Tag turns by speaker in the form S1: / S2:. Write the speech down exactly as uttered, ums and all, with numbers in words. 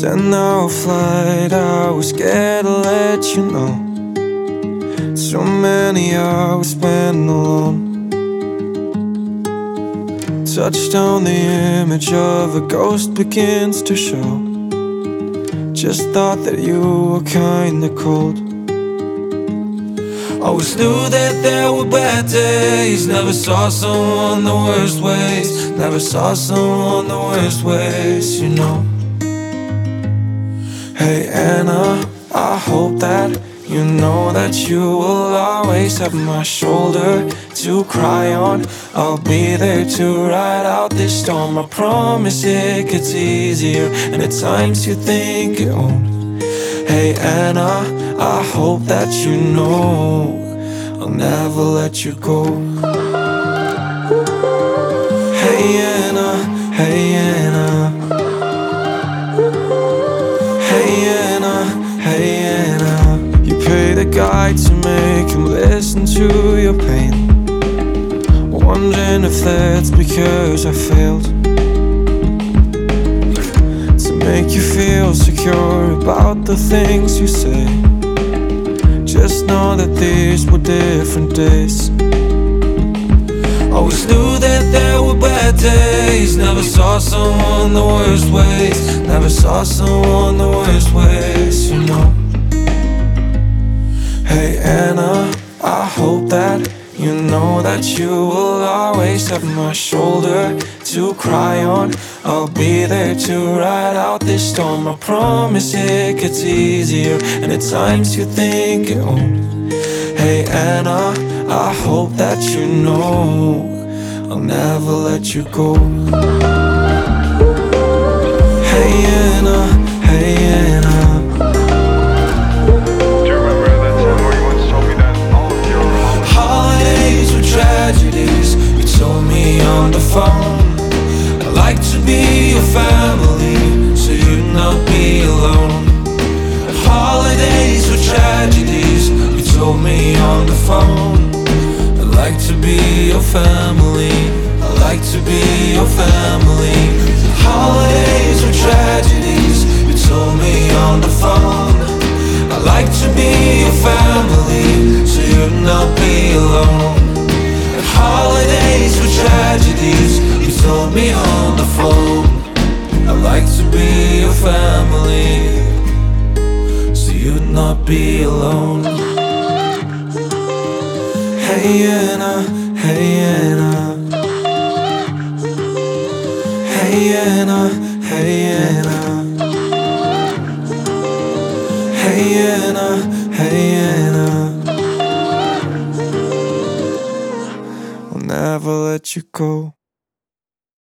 S1: ten-hour flight, I was scared to let you know. So many hours spent alone. Touchdown, the image of a ghost begins to show. Just thought that you were kinda cold. Always knew that there were bad days. Never saw someone the worst ways. Never saw someone the worst ways, you know. Hey Anna, I hope that you know that you will always have my shoulder to cry on. I'll be there to ride out this storm. I promise it gets easier, and at times you think it won't. Hey Anna, I hope that you know I'll never let you go. Hey Anna, hey Anna, hey Anna, hey Anna. You pay the guy to make him listen to your pain, wondering if that's because I failed to make you feel secure about the things you say. Just know that these were different days. Always knew that there were bad days. Never saw someone the worst ways. Never saw someone the worst ways, you know. Hey Anna, I hope that you know that you will always have my shoulder to cry on. I'll be there to ride out this storm. I promise it gets easier, and at times you think it won't. Hey Anna, I hope that you know I'll never let you go. Hey Anna, hey Anna.
S2: Do you remember that time where you once told me that all of your
S1: holidays were tragedies? You told me on the phone I'd like to be your family, so you'd not be alone. Holidays were tragedies. You told me on the phone I'd like to be your family. I'd like to be your family. Holidays were tragedies. You told me on the phone I'd like to be your family, so you'd not be alone. And holidays were tragedies. You told me on the phone I'd like to be your family, so you'd not be alone. Hey Anna, hey Anna, hey Anna, hey Anna, hey Anna, hey Anna. I'll never let you go.